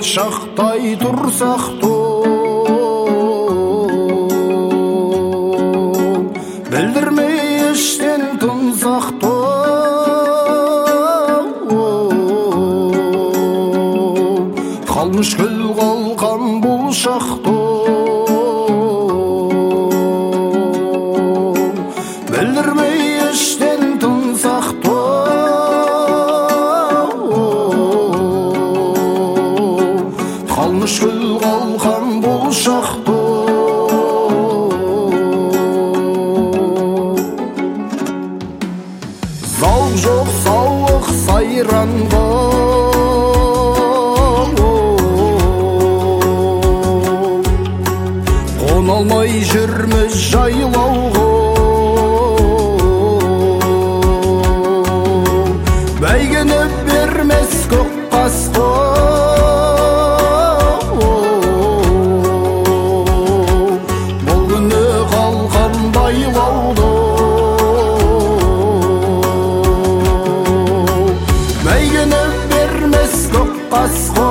шақтай тұрсақ білдірмей іштен тынсақ қалмыш күл қалқан бұл шақта білдірмей іштен тынсақ қалмыш күл қалқан бұл шақта зауық жоқ сауық сайранға қона алмай жүрміз жайлауға бәйгені бермес көк қасқа бұл күні қалқан байлауда бәйгені бермес көк қасқа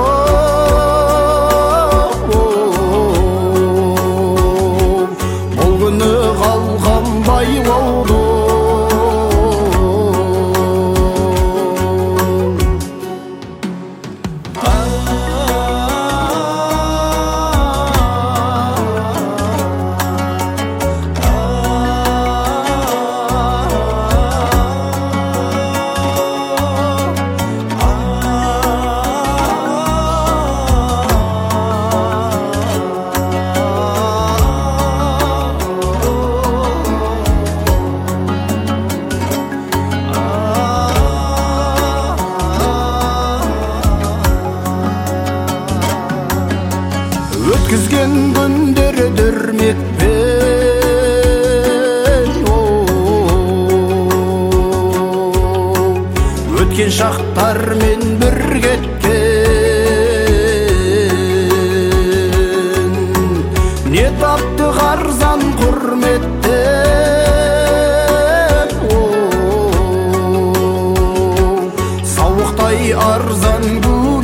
бұл күні қалқан байлауда өткізген күндер дүрмекпен өткен шақтармен бір кеткен не тапты арзан құрметтен сауықтай арзан гүл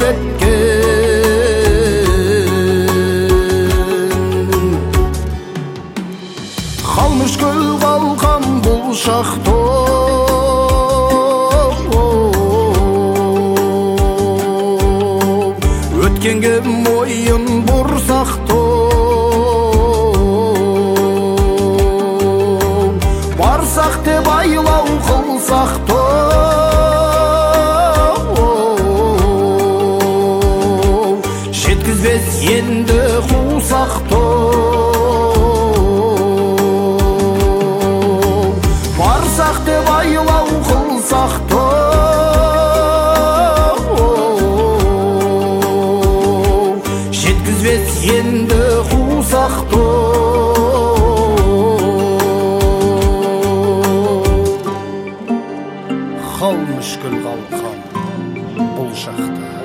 қалмыш күл қалқан бұл шақта өткенге мойын бұрсақ та барсақ деп айлау қылсақ та жеткізбес енді қусақ та барсақ деп айлау қылсақ та жеткізбес енді қусақ та қалмыш күл қалқан бұл шақта